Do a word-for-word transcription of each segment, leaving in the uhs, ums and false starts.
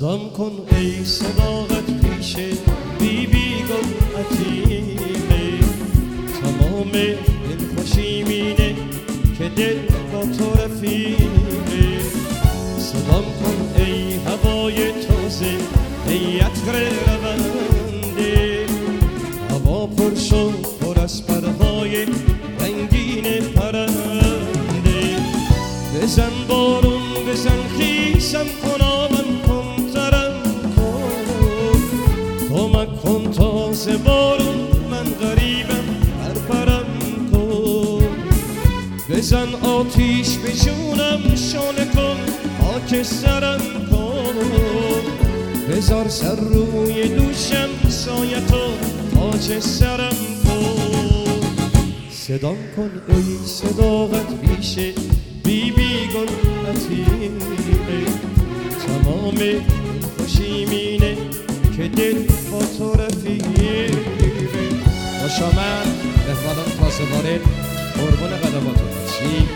صدام کن ای صداقت پیش بی بی گل عتیقه، تمام دل خوشی مینه که دل با تو رفیقه. صدام کن ای هوای تازه ای عطر رونده، هوا پر شد پر از پرهای رنگین پرنده. بزن بارون بزن خیسم کن آمن کن ترم کن، کمک کن تازه بارون من غریبم پرپرم کن. بزن آتیش به جونم شانه کن خاک سرم کن، بذار سر روی دوشم سایه تو تاج سرم کن. صدام کن ای صداقت پیش بی بی گل عتیقه، تمام دل خوشی مینه که دل با تو رفیقه. خوش آمد مهمانان تازه وارد، قربون قدماتون. چی؟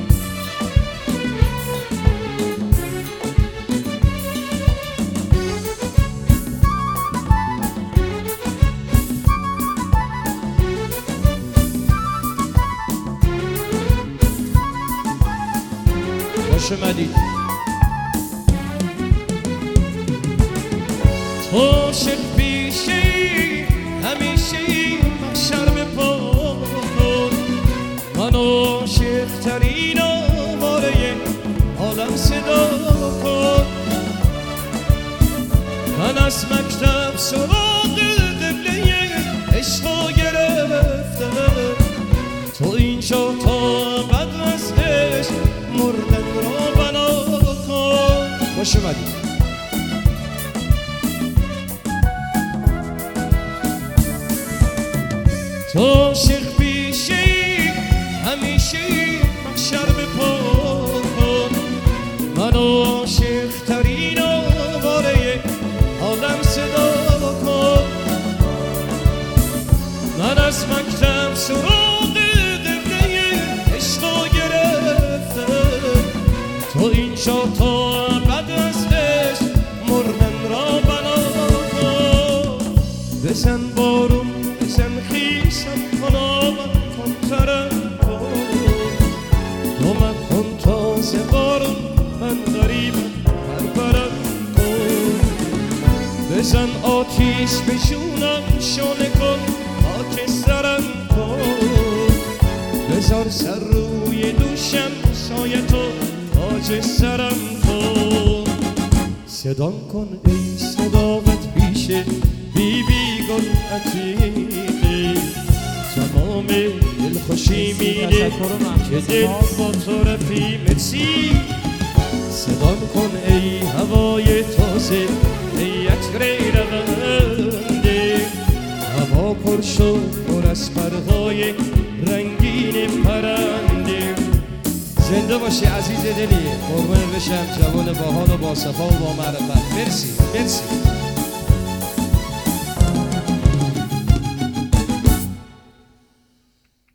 خوش اومدید. تو عاشق پیشی همیشه محشر به پا کن، من عاشق ترین آواره عالم صدا کن. من از مکتب سراغ قبله عشقا گرفتم، تو اینجا تا قدر از عشق مردن را بنا کن. خوش اومدید. تو عاشق پیشی همیشه محشر به پا کن، من عاشق ترین آواره عالم صدا کن. من از مکتب سراغ قبله عشقا گرفتم، تو اینجا تا ابد از عشق مردن را بنا کن. بزن بارون بزن خیسم کن آمن کن ترم کن، کمک کن تازه بارون من غریبم پرپرم کن. بزن آتیش به جونم شانه کن خاک سرم کن، بذار سر روی دوشم سایه تو تاج سرم کن. صدام کن ای صداقت پیش بی بی گل عتیقه، تمام دل خوشی مینه که دل با تو رفیقه. صدام کن ای هوای تازه ای عطر رونده، هوا پر شد پر از پرهای رنگین پرنده. زنده باشی عزیز دلی، قربان بشم جوان باحال و با صفا و با معرفت. مرسی مرسی.